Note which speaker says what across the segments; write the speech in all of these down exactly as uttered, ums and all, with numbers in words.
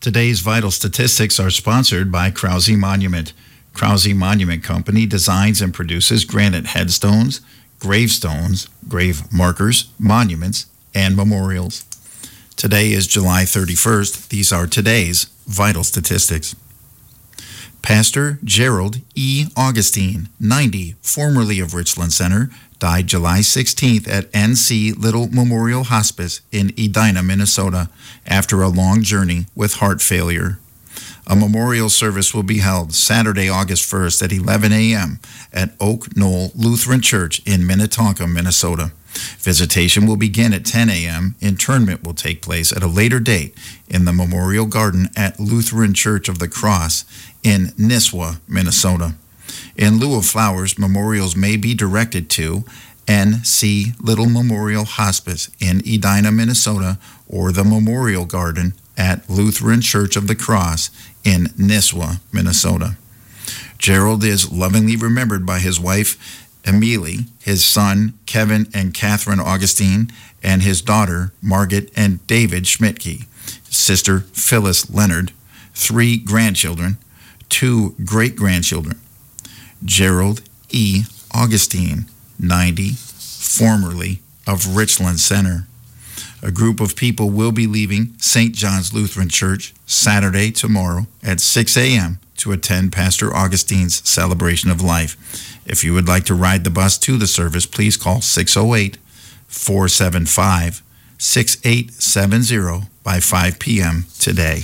Speaker 1: Today's vital statistics are sponsored by Krause Monument. Krause Monument Company designs and produces granite headstones, gravestones, grave markers, monuments, and memorials. Today is July thirty-first. These are today's vital statistics. Pastor Gerald E. Augustine, ninety, formerly of Richland Center, died July sixteenth at N C Little Memorial Hospice in Edina, Minnesota, after a long journey with heart failure. A memorial service will be held Saturday, August first at eleven a.m. at Oak Knoll Lutheran Church in Minnetonka, Minnesota. Visitation will begin at ten a.m. Interment will take place at a later date in the Memorial Garden at Lutheran Church of the Cross in Nisswa, Minnesota. In lieu of flowers, memorials may be directed to N C Little Memorial Hospice in Edina, Minnesota, or the Memorial Garden at Lutheran Church of the Cross in Nisswa, Minnesota. Gerald is lovingly remembered by his wife, Emilie, his son, Kevin and Catherine Augustine, and his daughter, Margaret and David Schmidtke, his sister, Phyllis Leonard, three grandchildren, two great-grandchildren. Gerald E. Augustine, ninety, formerly of Richland Center. A group of people will be leaving Saint John's Lutheran Church Saturday, tomorrow, at six a.m. to attend Pastor Augustine's celebration of life. If you would like to ride the bus to the service, please call six oh eight, four seven five, six eight seven zero by five p.m. today.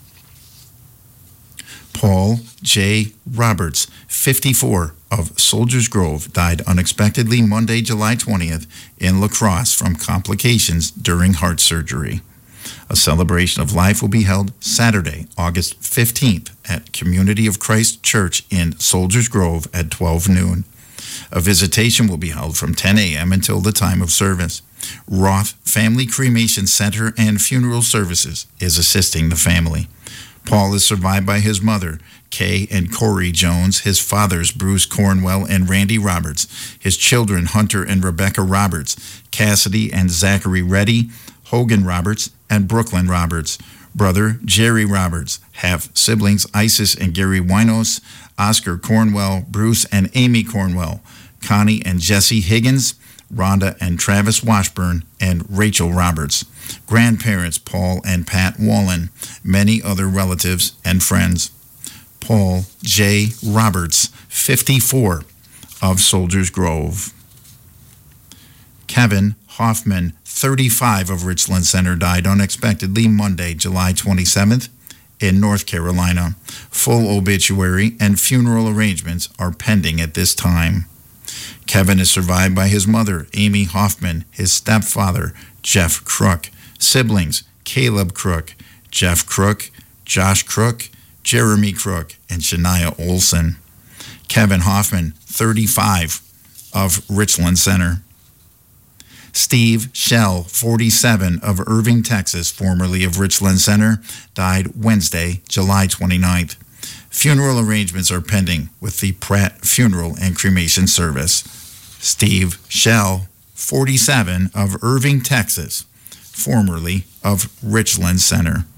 Speaker 1: Paul J. Roberts, fifty-four, of Soldiers Grove, died unexpectedly Monday, July twentieth, in La Crosse from complications during heart surgery. A celebration of life will be held Saturday, August fifteenth, at Community of Christ Church in Soldiers Grove at twelve noon. A visitation will be held from ten a.m. until the time of service. Roth Family Cremation Center and Funeral Services is assisting the family. Paul is survived by his mother, Kay and Corey Jones, his fathers, Bruce Cornwell and Randy Roberts, his children, Hunter and Rebecca Roberts, Cassidy and Zachary Reddy, Hogan Roberts, and Brooklyn Roberts, brother Jerry Roberts, half siblings Isis and Gary Winos, Oscar Cornwell, Bruce and Amy Cornwell, Connie and Jesse Higgins, Rhonda and Travis Washburn, and Rachel Roberts, grandparents Paul and Pat Wallen, many other relatives and friends. Paul J. Roberts, fifty-four, of Soldiers Grove. Kevin Hoffman, thirty-five, of Richland Center, died unexpectedly Monday, July twenty-seventh, in North Carolina. Full obituary and funeral arrangements are pending at this time. Kevin is survived by his mother, Amy Hoffman, his stepfather, Jeff Crook, siblings, Caleb Crook, Jeff Crook, Josh Crook, Jeremy Crook, and Shania Olson. Kevin Hoffman, thirty-five, of Richland Center. Steve Shell, forty-seven, of Irving, Texas, formerly of Richland Center, died Wednesday, July twenty-ninth. Funeral arrangements are pending with the Pratt Funeral and Cremation Service. Steve Shell, forty-seven, of Irving, Texas, formerly of Richland Center.